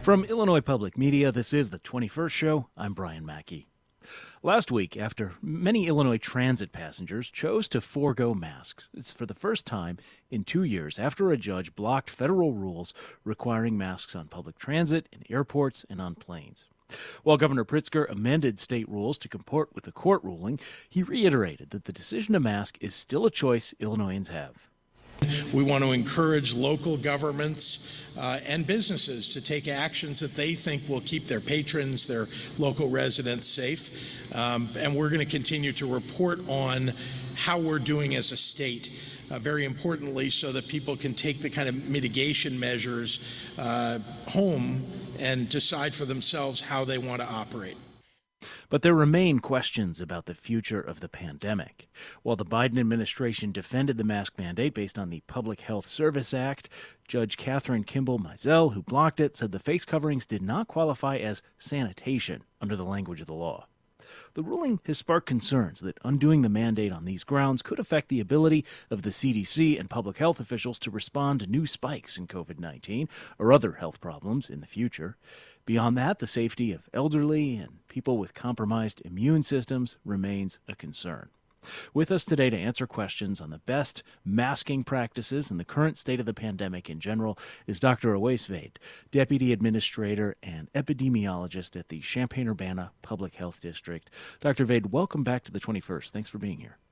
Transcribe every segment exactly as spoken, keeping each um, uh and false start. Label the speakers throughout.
Speaker 1: From Illinois Public Media, this is the twenty-first Show. I'm Brian Mackey. Last week, after many Illinois transit passengers chose to forego masks, it's for the first time in two years after a judge blocked federal rules requiring masks on public transit, in airports, and on planes. While Governor Pritzker amended state rules to comport with the court ruling, he reiterated that the decision to mask is still a choice Illinoisans have.
Speaker 2: We want to encourage local governments uh, and businesses to take actions that they think will keep their patrons, their local residents safe. Um, and we're going to continue to report on how we're doing as a state, uh, very importantly, so that people can take the kind of mitigation measures uh, home and decide for themselves how they want to operate.
Speaker 1: But there remain questions about the future of the pandemic. While the Biden administration defended the mask mandate based on the Public Health Service Act, Judge Catherine Kimball Mizell, who blocked it, said the face coverings did not qualify as sanitation under the language of the law. The ruling has sparked concerns that undoing the mandate on these grounds could affect the ability of the C D C and public health officials to respond to new spikes in covid nineteen or other health problems in the future. Beyond that, the safety of elderly and people with compromised immune systems remains a concern. With us today to answer questions on the best masking practices and the current state of the pandemic in general is Doctor Awais Vaid, Deputy Administrator and Epidemiologist at the Champaign-Urbana Public Health District. Doctor Vaid, welcome back to the twenty-first. Thanks for being here.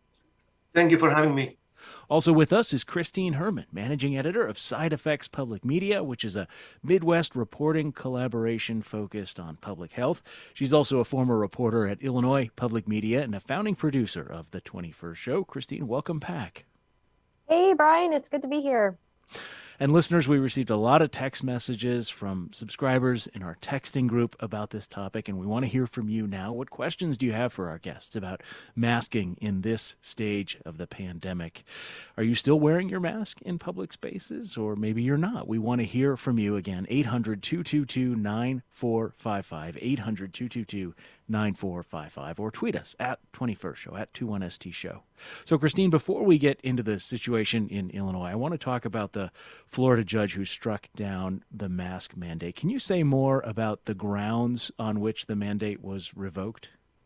Speaker 3: Thank you for having me.
Speaker 1: Also with us is Christine Herman, Managing Editor of Side Effects Public Media, which is a Midwest reporting collaboration focused on public health. She's also a former reporter at Illinois Public Media and a founding producer of the twenty-first Show. Christine, welcome back.
Speaker 4: Hey, Brian. It's good to be here.
Speaker 1: And listeners, we received a lot of text messages from subscribers in our texting group about this topic, and we want to hear from you now. What questions do you have for our guests about masking in this stage of the pandemic? Are you still wearing your mask in public spaces, or maybe you're not? We want to hear from you again. eight hundred, two two two, nine four five five, eight hundred, two two two, nine four five five, or tweet us at twenty-first Show, at twenty-one S T Show. So, Christine, before we get into the situation in Illinois, I want to talk about the Florida judge who struck down the mask mandate. Can you say more about the grounds on which the mandate was revoked?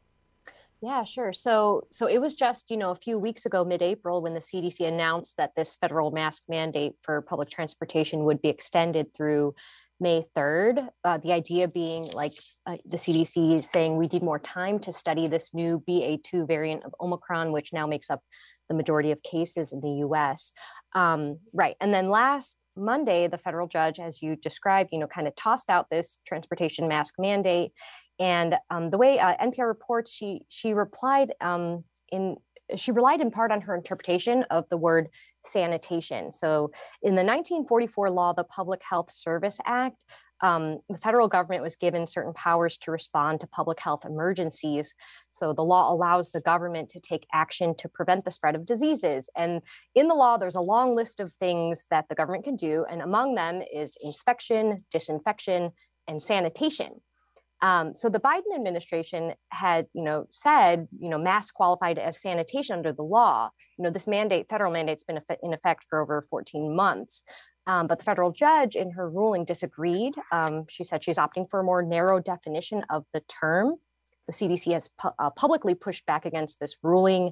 Speaker 4: Yeah, sure. So so it was just, you know, a few weeks ago, mid-April, when the C D C announced that this federal mask mandate for public transportation would be extended through May third. Uh, the idea being, like, uh, the C D C is saying we need more time to study this new B A two variant of Omicron, which now makes up the majority of cases in the U S. Um, right. And then last Monday, the federal judge, as you described, you know, kind of tossed out this transportation mask mandate. And um, the way uh, N P R reports, she she replied um, in she relied in part on her interpretation of the word sanitation. So in the nineteen forty-four law, the Public Health Service Act, um, the federal government was given certain powers to respond to public health emergencies. So the law allows the government to take action to prevent the spread of diseases. And in the law, there's a long list of things that the government can do. And among them is inspection, disinfection, and sanitation. Um, so the Biden administration had, you know, said, you know, masks qualified as sanitation under the law. You know, this mandate, federal mandate's been in effect for over fourteen months. Um, but the federal judge in her ruling disagreed. Um, she said she's opting for a more narrow definition of the term. The C D C has pu- uh, publicly pushed back against this ruling.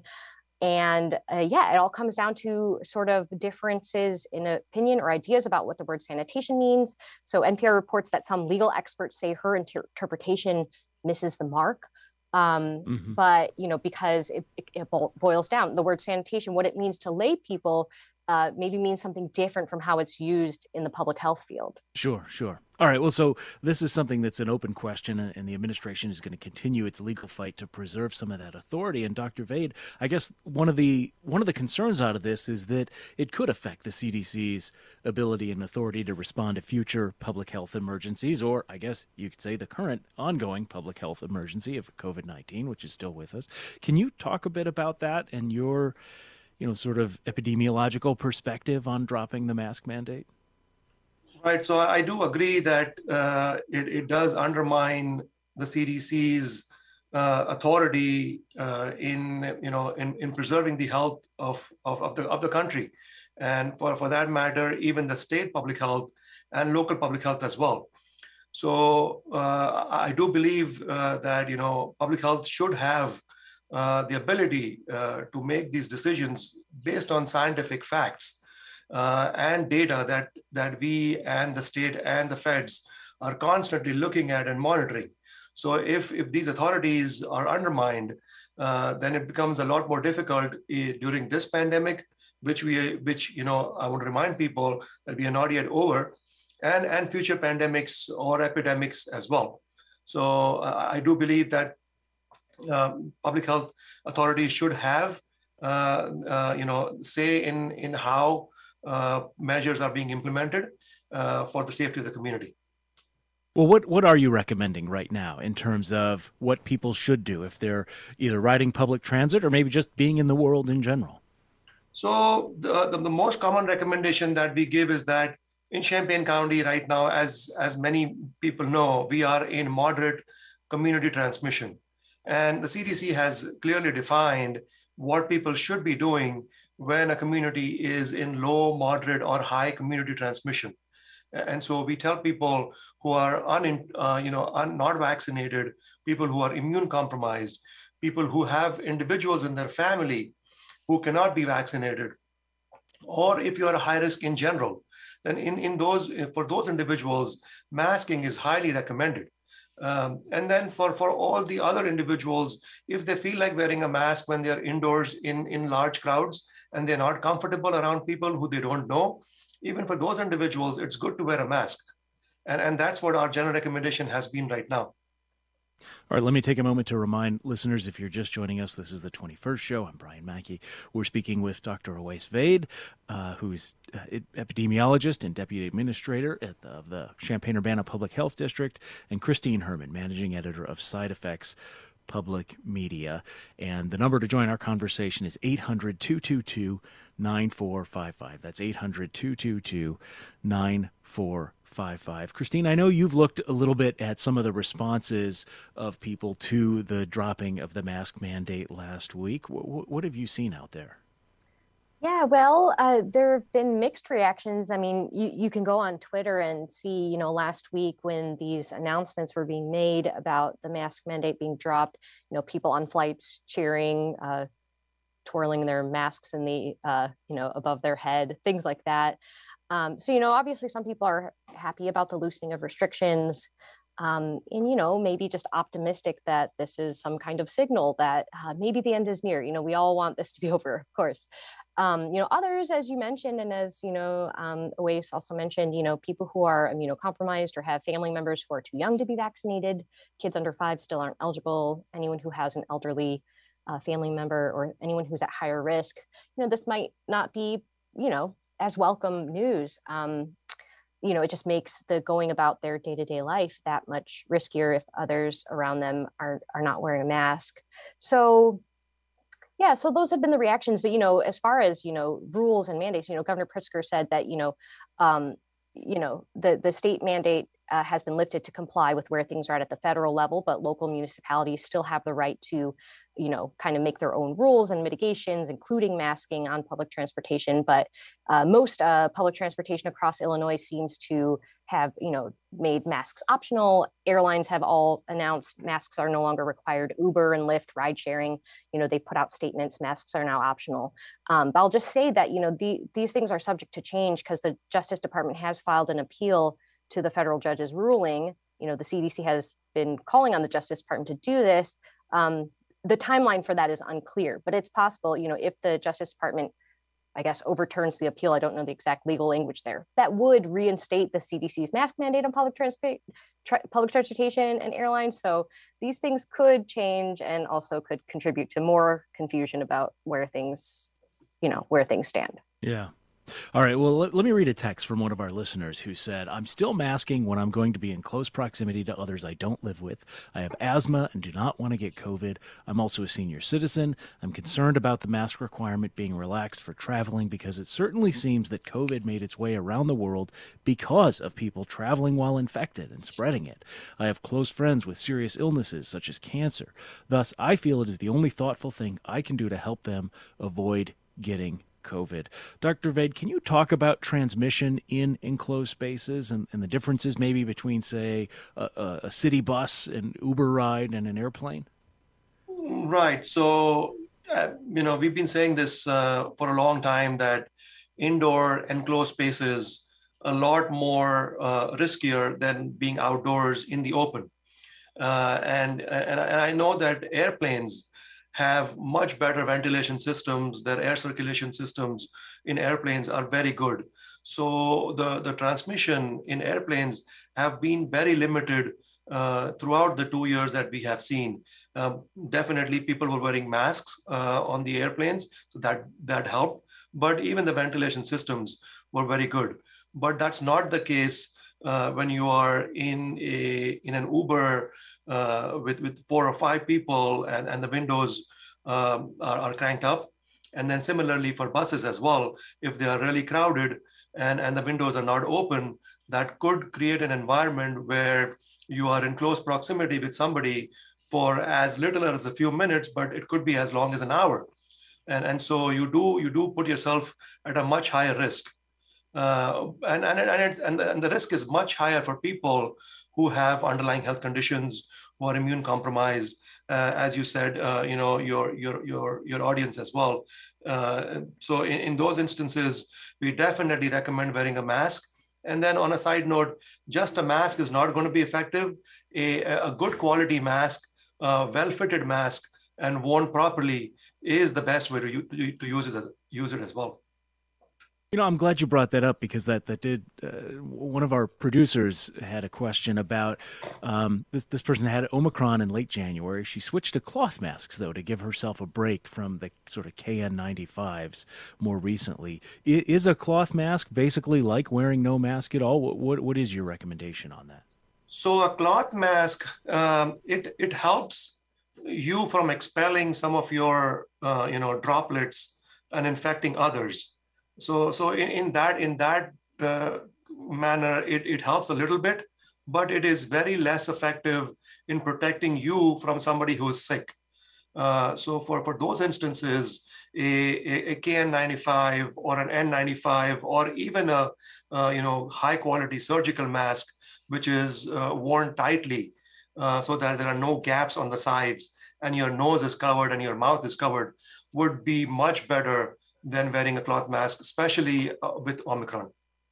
Speaker 4: And uh, yeah, it all comes down to sort of differences in opinion or ideas about what the word sanitation means. So N P R reports that some legal experts say her inter- interpretation misses the mark. Um, mm-hmm. But, you know, because it, it, it boils down, the word sanitation, what it means to lay people uh, maybe means something different from how it's used in the public health field.
Speaker 1: Sure, sure. All right. Well, so this is something that's an open question, and the administration is going to continue its legal fight to preserve some of that authority. And Doctor Vaid, I guess one of the one of the concerns out of this is that it could affect the C D C's ability and authority to respond to future public health emergencies, or I guess you could say the current ongoing public health emergency of covid nineteen, which is still with us. Can you talk a bit about that and your, you know, sort of epidemiological perspective on dropping the mask mandate?
Speaker 3: Right. So I do agree that uh, it, it does undermine the C D C's uh, authority uh, in, you know, in, in preserving the health of, of, of the of the country. And for, for that matter, even the state public health and local public health as well. So uh, I do believe uh, that, you know, public health should have uh, the ability uh, to make these decisions based on scientific facts uh, and data that, that we and the state and the feds are constantly looking at and monitoring. So if, if these authorities are undermined, uh, then it becomes a lot more difficult uh, during this pandemic, which we, which, you know, I want to remind people that we are not yet over, and, and future pandemics or epidemics as well. So uh, I do believe that um, public health authorities should have, uh, uh, you know, say in, in how uh, measures are being implemented uh, for the safety of the community.
Speaker 1: Well, what, what are you recommending right now in terms of what people should do if they're either riding public transit or maybe just being in the world in general?
Speaker 3: So the, the, the most common recommendation that we give is that in Champaign County right now, as, as many people know, we are in moderate community transmission. And the C D C has clearly defined what people should be doing when a community is in low, moderate, or high community transmission. And so we tell people who are un, uh, you know, un, not vaccinated, people who are immune compromised, people who have individuals in their family who cannot be vaccinated, or if you are a high risk in general, then in, in those, for those individuals, masking is highly recommended. Um, and then for, for all the other individuals, if they feel like wearing a mask when they're indoors in, in large crowds and they're not comfortable around people who they don't know, even for those individuals, it's good to wear a mask. And, and that's what our general recommendation has been right now.
Speaker 1: All right, let me take a moment to remind listeners, if you're just joining us, this is the twenty-first show. I'm Brian Mackey. We're speaking with Doctor Awais Vaid, uh, who's uh, epidemiologist and deputy administrator at the, of the Champaign-Urbana Public Health District, and Christine Herman, managing editor of Side Effects Public Media. And the number to join our conversation is eight hundred, two two two, nine four five five. That's eight hundred, two two two, nine four five five. Christine, I know you've looked a little bit at some of the responses of people to the dropping of the mask mandate last week. What, what have you seen out there?
Speaker 4: Yeah, well, uh, there have been mixed reactions. I mean, you, you can go on Twitter and see, you know, last week when these announcements were being made about the mask mandate being dropped, you know, people on flights cheering, uh, twirling their masks in the, uh, you know, above their head, things like that. Um, so, you know, obviously some people are happy about the loosening of restrictions, um, and, you know, maybe just optimistic that this is some kind of signal that uh, maybe the end is near. You know, we all want this to be over, of course. Um, you know, others, as you mentioned, and as, you know, um, Awais also mentioned, you know, people who are immunocompromised or have family members who are too young to be vaccinated, kids under five still aren't eligible, anyone who has an elderly uh, family member or anyone who's at higher risk, you know, this might not be, you know, as welcome news. Um, you know, it just makes the going about their day-to-day life that much riskier if others around them are, are not wearing a mask. So, yeah, so those have been the reactions. But, you know, as far as, you know, rules and mandates, you know, Governor Pritzker said that, you know, um, you know, the, the state mandate uh, has been lifted to comply with where things are at at the federal level, but local municipalities still have the right to, you know, kind of make their own rules and mitigations, including masking on public transportation. But uh, most uh, public transportation across Illinois seems to have, you know, made masks optional. Airlines have all announced masks are no longer required. Uber and Lyft, ride sharing, you know, they put out statements, masks are now optional. Um, but I'll just say that, you know, the, these things are subject to change because the Justice Department has filed an appeal to the federal judge's ruling. You know, the C D C has been calling on the Justice Department to do this. Um, the timeline for that is unclear, but it's possible, you know, if the Justice Department, I guess, overturns the appeal, I don't know the exact legal language there, that would reinstate the C D C's mask mandate on public, transpa- tra- public transportation and airlines. So these things could change and also could contribute to more confusion about where things, you know, where things stand.
Speaker 1: Yeah. All right. Well, let, let me read a text from one of our listeners who said, I'm still masking when I'm going to be in close proximity to others I don't live with. I have asthma and do not want to get COVID. I'm also a senior citizen. I'm concerned about the mask requirement being relaxed for traveling because it certainly seems that COVID made its way around the world because of people traveling while infected and spreading it. I have close friends with serious illnesses such as cancer. Thus, I feel it is the only thoughtful thing I can do to help them avoid getting COVID. Doctor Vaid, can you talk about transmission in enclosed spaces and, and the differences maybe between, say, a, a, a city bus, an Uber ride, and an airplane?
Speaker 3: Right. So, uh, you know, we've been saying this uh, for a long time that indoor enclosed spaces a lot more uh, riskier than being outdoors in the open. Uh, and, and I know that airplanes have much better ventilation systems. Their air circulation systems in airplanes are very good. So the, the transmission in airplanes have been very limited uh, throughout the two years that we have seen. Um, definitely people were wearing masks uh, on the airplanes, so that, that helped. But even the ventilation systems were very good. But that's not the case uh, when you are in a in an Uber uh, with, with four or five people and, and the windows um, are, are cranked up. And then similarly for buses as well, if they are really crowded and, and the windows are not open, that could create an environment where you are in close proximity with somebody for as little as a few minutes, but it could be as long as an hour. And, and so you do you do put yourself at a much higher risk. Uh, and, and, and, it, and, the, and the risk is much higher for people who have underlying health conditions, who are immune compromised, uh, as you said, uh, you know, your, your, your, your audience as well. Uh, so in, in those instances, we definitely recommend wearing a mask. And then on a side note, just a mask is not going to be effective. A, a good quality mask, a well-fitted mask and worn properly is the best way to, to use it as, use it as well.
Speaker 1: You know, I'm glad you brought that up because that that did. Uh, one of our producers had a question about um, this. This person had Omicron in late January. She switched to cloth masks though to give herself a break from the sort of K N ninety-fives more recently. I, is a cloth mask basically like wearing no mask at all? What what, what is your recommendation on that?
Speaker 3: So a cloth mask um, it it helps you from expelling some of your uh, you know droplets and infecting others. So, so in, in that in that uh, manner, it, it helps a little bit, but it is very less effective in protecting you from somebody who is sick. Uh, so for, for those instances, a, a, a K N ninety-five or an N ninety-five or even a uh, you know high quality surgical mask, which is uh, worn tightly uh, so that there are no gaps on the sides and your nose is covered and your mouth is covered, would be much better than wearing a cloth mask, especially uh, with Omicron.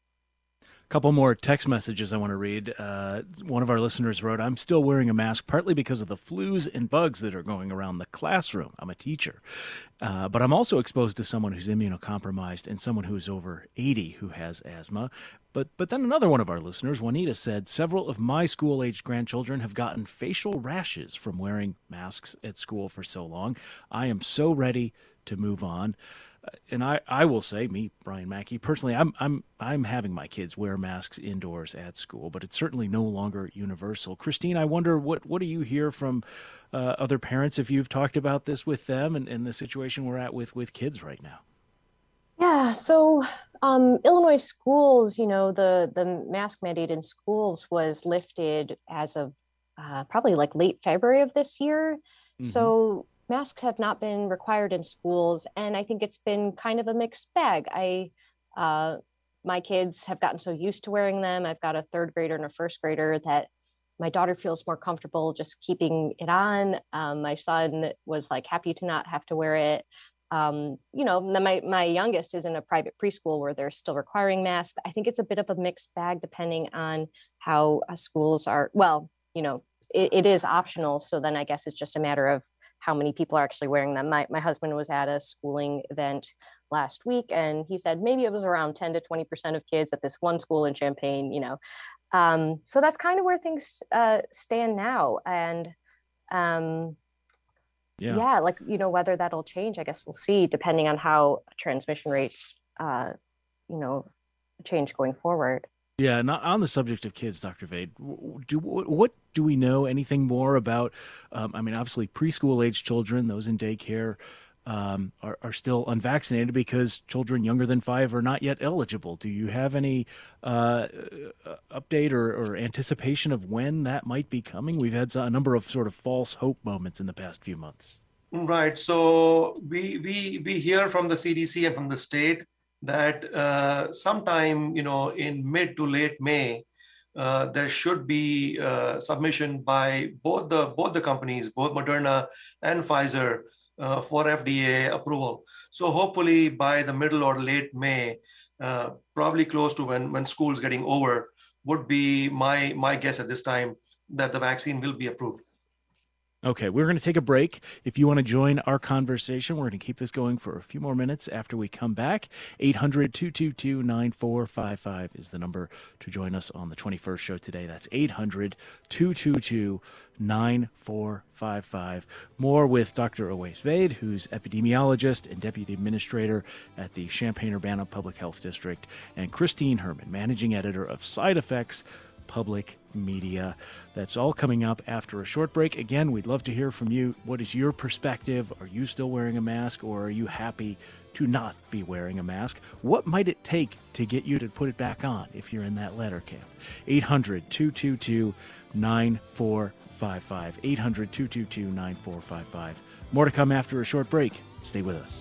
Speaker 1: A couple more text messages I want to read. Uh, one of our listeners wrote, I'm still wearing a mask partly because of the flus and bugs that are going around the classroom. I'm a teacher. Uh, but I'm also exposed to someone who's immunocompromised and someone who's over eighty who has asthma. But but then another one of our listeners, Juanita, said, several of my school-aged grandchildren have gotten facial rashes from wearing masks at school for so long. I am so ready to move on. And I, I will say, me, Brian Mackey, personally, I'm I'm I'm having my kids wear masks indoors at school, but it's certainly no longer universal. Christine, I wonder what, what do you hear from uh, other parents if you've talked about this with them and, and the situation we're at with, with kids right now?
Speaker 4: Yeah, so um, Illinois schools, you know, the the mask mandate in schools was lifted as of uh, probably like late February of this year. Mm-hmm. So masks have not been required in schools, and I think it's been kind of a mixed bag. I, uh, my kids have gotten so used to wearing them. I've got a third grader and a first grader that my daughter feels more comfortable just keeping it on. Um, my son was like happy to not have to wear it. Um, you know, my my youngest is in a private preschool where they're still requiring masks. I think it's a bit of a mixed bag depending on how uh, schools are. Well, you know, it, it is optional, so then I guess it's just a matter of how many people are actually wearing them. My, my husband was at a schooling event last week, and he said maybe it was around ten to twenty percent of kids at this one school in Champaign, you know. Um, so that's kind of where things uh, stand now. And um, yeah. yeah, like, you know, whether that'll change, I guess we'll see, depending on how transmission rates, uh, you know, change going forward.
Speaker 1: Yeah, not on the subject of kids, Doctor Vaid, do what do we know anything more about? Um, I mean, obviously, preschool-age children, those in daycare, um, are, are still unvaccinated because children younger than five are not yet eligible. Do you have any uh, update or, or anticipation of when that might be coming? We've had a number of sort of false hope moments in the past few months.
Speaker 3: Right. So we we we hear from the C D C and from the state that uh, sometime, you know, in mid to late May, uh, there should be uh, submission by both the both the companies, both Moderna and Pfizer, uh, for F D A approval. So hopefully by the middle or late May, uh, probably close to when when school's getting over, would be my my guess at this time that the vaccine will be approved.
Speaker 1: Okay, we're going to take a break. If you want to join our conversation, we're going to keep this going for a few more minutes after we come back. eight hundred, two two two, nine four five five is the number to join us on the twenty-first show today. That's eight hundred, two two two, nine four five five. More with Doctor Awais Vaid, who's epidemiologist and deputy administrator at the Champaign-Urbana Public Health District, and Christine Herman, managing editor of Side Effects Public Media. That's all coming up after a short break. Again, we'd love to hear from you. What is your perspective? Are you still wearing a mask, or are you happy to not be wearing a mask? What might it take to get you to put it back on if you're in that latter camp? eight hundred, two two two, nine four five five. eight hundred, two two two, nine four five five. More to come after a short break. Stay with us.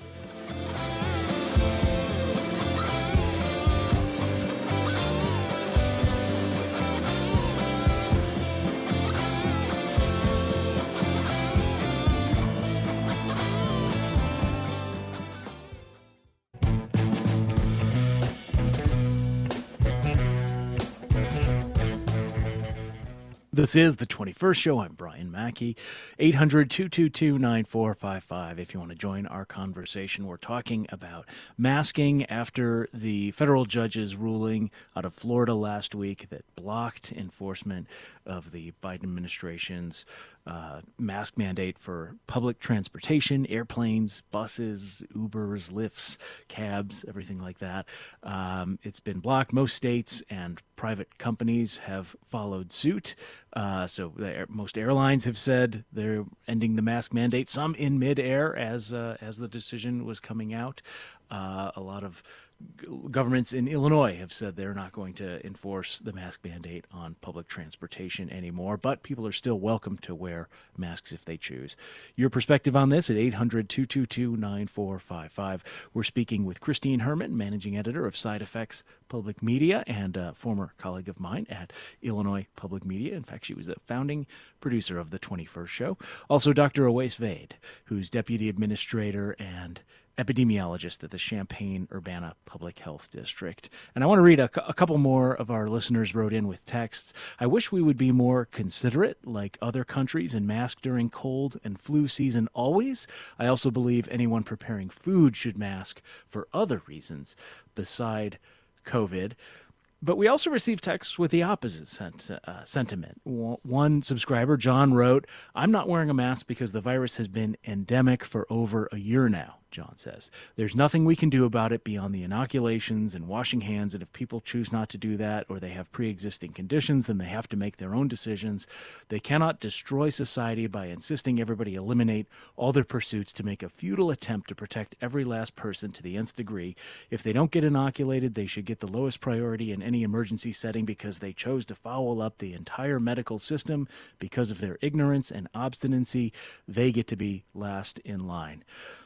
Speaker 1: This is the twenty-first show. I'm Brian Mackey. eight hundred, two two two, nine four five five if you want to join our conversation. We're talking about masking after the federal judge's ruling out of Florida last week that blocked enforcement of the Biden administration's uh, mask mandate for public transportation, airplanes, buses, Ubers, Lyfts, cabs, everything like that. Um, it's been blocked. Most states and private companies have followed suit. Uh, so the, most airlines have said they're ending the mask mandate, some in midair as uh, as the decision was coming out. Uh, a lot of governments in Illinois have said they're not going to enforce the mask mandate on public transportation anymore, but people are still welcome to wear masks if they choose. Your perspective on this at eight hundred, two two two, nine four five five. We're speaking with Christine Herman, managing editor of Side Effects Public Media and a former colleague of mine at Illinois Public Media. In fact, she was a founding producer of the twenty-first show. Also, Doctor Awais Vaid, who's deputy administrator and epidemiologist at the Champaign-Urbana Public Health District. And I want to read a, a couple more of our listeners wrote in with texts. I wish we would be more considerate like other countries and mask during cold and flu season always. I also believe anyone preparing food should mask for other reasons beside COVID. But we also received texts with the opposite sent, uh, sentiment. One subscriber, John, wrote, I'm not wearing a mask because the virus has been endemic for over a year now, John says. There's nothing we can do about it beyond the inoculations and washing hands, and if people choose not to do that or they have pre-existing conditions, then they have to make their own decisions. They cannot destroy society by insisting everybody eliminate all their pursuits to make a futile attempt to protect every last person to the nth degree. If they don't get inoculated, they should get the lowest priority in any emergency setting because they chose to foul up the entire medical system because of their ignorance and obstinacy. They get to be last in line.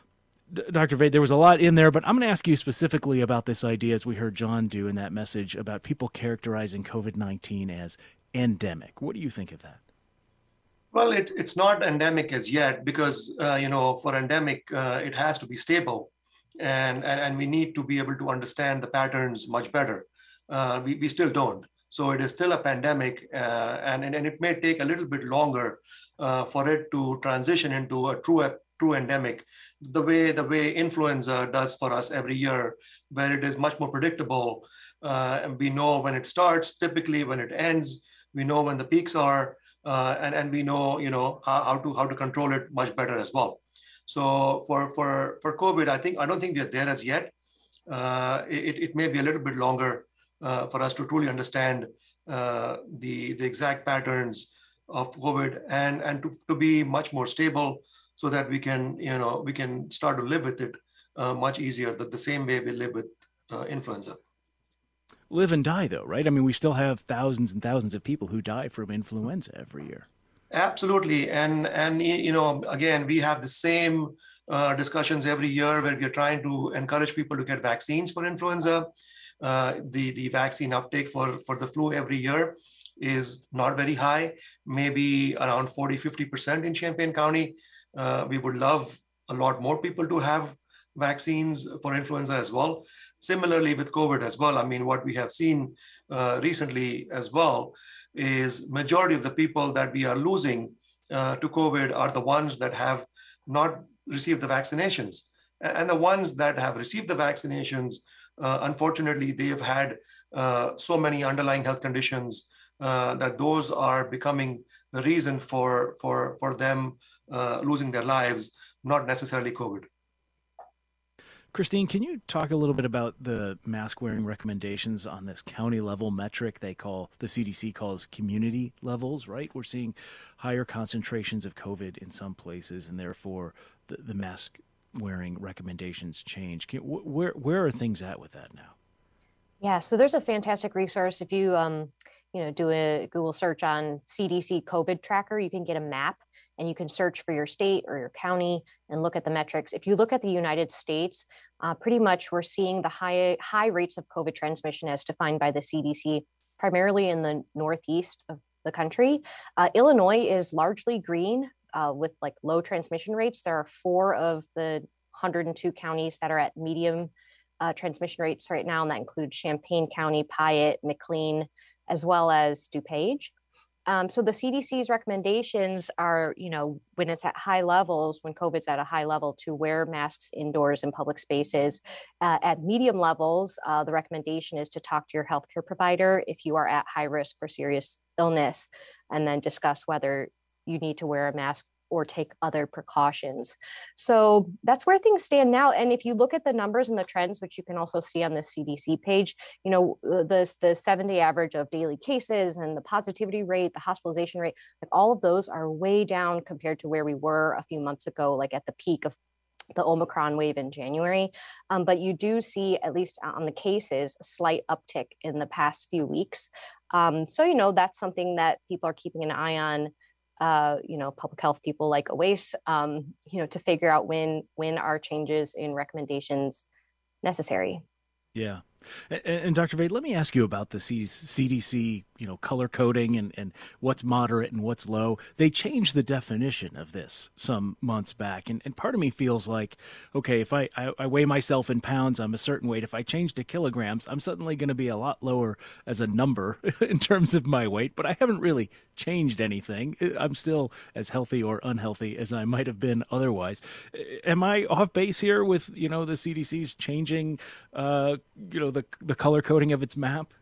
Speaker 1: Doctor Vaid, there was a lot in there, but I'm going to ask you specifically about this idea, as we heard John do in that message, about people characterizing COVID nineteen as endemic. What do you think of that?
Speaker 3: Well, it, it's not endemic as yet because, uh, you know, for endemic, uh, it has to be stable. And, and, and we need to be able to understand the patterns much better. Uh, we, we still don't. So it is still a pandemic, uh, and, and, and it may take a little bit longer uh, for it to transition into a true true endemic, the way the way influenza does for us every year, where it is much more predictable. Uh, and we know when it starts, typically when it ends, we know when the peaks are, uh, and, and we know, you know, how, how to how to control it much better as well. So for for for COVID, I think I don't think we are there as yet. Uh, it, it may be a little bit longer uh, for us to truly understand uh, the the exact patterns of COVID and and to, to be much more stable, so that we can, you know, we can start to live with it uh, much easier, the, the same way we live with uh, influenza.
Speaker 1: Live and die, though, right? I mean, we still have thousands and thousands of people who die from influenza every year.
Speaker 3: Absolutely. And, and you know, again, we have the same uh, discussions every year where we're trying to encourage people to get vaccines for influenza. Uh, the, the vaccine uptake for, for the flu every year is not very high, maybe around forty, fifty percent in Champaign County. Uh, we would love a lot more people to have vaccines for influenza as well. Similarly with COVID as well. I mean, what we have seen uh, recently as well is majority of the people that we are losing uh, to COVID are the ones that have not received the vaccinations. And the ones that have received the vaccinations, uh, unfortunately, they have had uh, so many underlying health conditions uh, that those are becoming the reason for, for, for them uh, losing their lives, not necessarily COVID.
Speaker 1: Christine, can you talk a little bit about the mask wearing recommendations on this county level metric they call, the C D C calls community levels, right? We're seeing higher concentrations of COVID in some places, and therefore the, the mask wearing recommendations change. Can, where, where are things at with that now?
Speaker 4: Yeah, so there's a fantastic resource. If you, um, you know, do a Google search on C D C COVID tracker, you can get a map and you can search for your state or your county and look at the metrics. If you look at the United States, uh, pretty much we're seeing the high, high rates of COVID transmission as defined by the C D C, primarily in the Northeast of the country. Uh, Illinois is largely green uh, with like low transmission rates. There are four of the one hundred two counties that are at medium uh, transmission rates right now, and that includes Champaign County, Piatt, McLean, as well as DuPage. Um, so the C D C's recommendations are, you know, when it's at high levels, when COVID's at a high level, to wear masks indoors in public spaces. Uh, at medium levels, uh, the recommendation is to talk to your healthcare provider if you are at high risk for serious illness, and then discuss whether you need to wear a mask or take other precautions. So that's where things stand now. And if you look at the numbers and the trends, which you can also see on the C D C page, you know, the, the seven day average of daily cases and the positivity rate, the hospitalization rate, like all of those are way down compared to where we were a few months ago, like at the peak of the Omicron wave in January. Um, but you do see, at least on the cases, a slight uptick in the past few weeks. Um, so, you know, that's something that people are keeping an eye on. Uh, you know, public health people like Awais, um, you know, to figure out when when are changes in recommendations necessary.
Speaker 1: Yeah. And, and Doctor Vaid, let me ask you about the C D C, you know, color coding and, and what's moderate and what's low. They changed the definition of this some months back. And, and part of me feels like, okay, if I, I, I weigh myself in pounds, I'm a certain weight. If I change to kilograms, I'm suddenly going to be a lot lower as a number in terms of my weight. But I haven't really changed anything. I'm still as healthy or unhealthy as I might have been otherwise. Am I off base here with, you know, the C D C's changing, uh, you know, the the color coding of its map?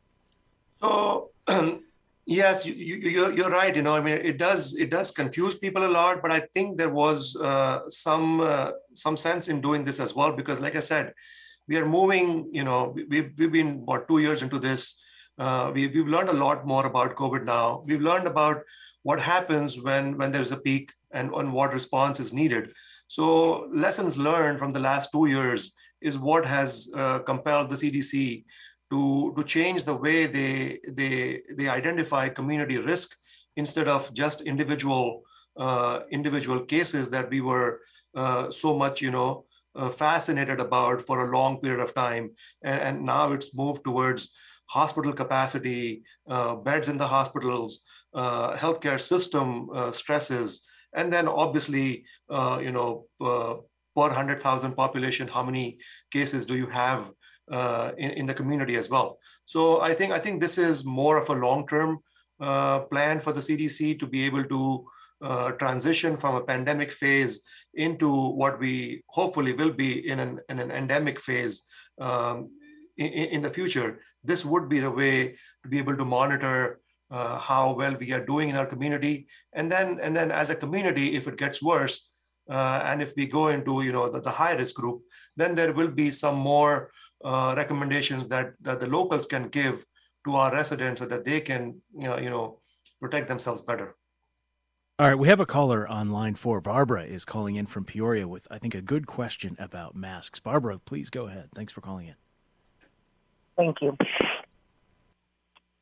Speaker 3: So um, yes, you, you, you're, you're right. You know, I mean, it does it does confuse people a lot, but I think there was uh, some uh, some sense in doing this as well, because, like I said, we are moving. You know, we've we've been about two years into this. Uh, we, we've learned a lot more about COVID now. We've learned about what happens when when there's a peak and on what response is needed. So lessons learned from the last two years is what has uh, compelled the C D C to, to change the way they, they, they identify community risk instead of just individual, uh, individual cases that we were uh, so much, you know, uh, fascinated about for a long period of time. And, and now it's moved towards hospital capacity, uh, beds in the hospitals, uh, healthcare system uh, stresses, and then obviously, uh, you know, uh, per one hundred thousand population, how many cases do you have uh, in, in the community as well? So I think I think this is more of a long-term uh, plan for the C D C to be able to uh, transition from a pandemic phase into what we hopefully will be in an, in an endemic phase um, in, in the future. This would be the way to be able to monitor uh, how well we are doing in our community. And then, and then as a community, if it gets worse, Uh, and if we go into, you know, the, the high risk group, then there will be some more uh, recommendations that, that the locals can give to our residents so that they can, uh, you know, protect themselves better.
Speaker 1: All right, we have a caller on line four. Barbara is calling in from Peoria with, I think, a good question about masks. Barbara, please go ahead. Thanks for calling in.
Speaker 5: Thank you.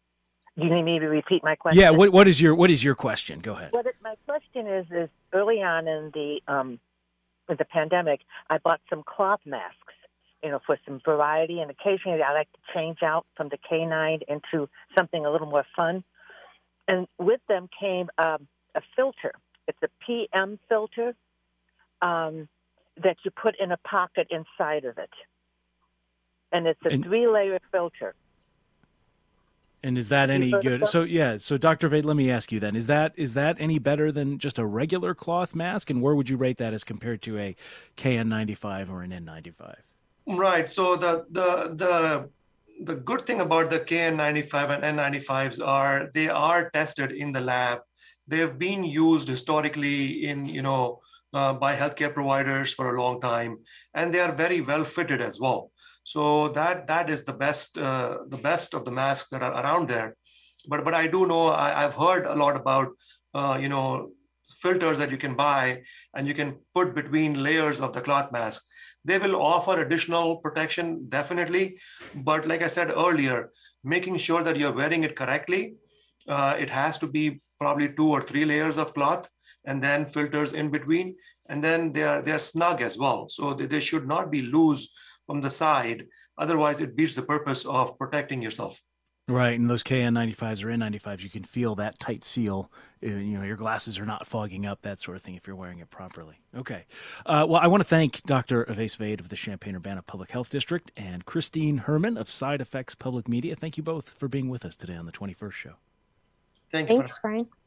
Speaker 5: Do you need me to repeat my question?
Speaker 1: Yeah. What What is your What is your question? Go ahead.
Speaker 5: What it, my question is is early on in the um, in the pandemic, I bought some cloth masks, you know, for some variety, and occasionally I like to change out from the K nine into something a little more fun. And with them came um, a filter. It's a P M filter um, that you put in a pocket inside of it, and it's a
Speaker 1: And-
Speaker 5: three-layer filter.
Speaker 1: And is that any
Speaker 5: heard of
Speaker 1: good?
Speaker 5: them?
Speaker 1: So yeah, so Doctor Vade, let me ask you then: is that is that any better than just a regular cloth mask? And where would you rate that as compared to a K N ninety-five or an N ninety-five?
Speaker 3: Right. So the the the the good thing about the K N ninety-five and N ninety-fives are they are tested in the lab. They have been used historically in you know uh, by healthcare providers for a long time, and they are very well fitted as well. So that that is the best uh, the best of the masks that are around there. But but I do know I, I've heard a lot about uh, you know filters that you can buy and you can put between layers of the cloth mask. They will offer additional protection, definitely. But like I said earlier, making sure that you're wearing it correctly, uh, it has to be probably two or three layers of cloth and then filters in between. And then they are, they are snug as well. So they, they should not be loose from the side. Otherwise, it beats the purpose of protecting yourself.
Speaker 1: Right, and those K N ninety-fives or N ninety-fives, you can feel that tight seal. Uh, You know, your glasses are not fogging up, that sort of thing, if you're wearing it properly. Okay. Uh, well, I want to thank Doctor Avais Vade of the Champaign-Urbana Public Health District and Christine Herman of Side Effects Public Media. Thank you both for being with us today on the twenty-first Show.
Speaker 3: Thank you.
Speaker 4: Thanks, Brian.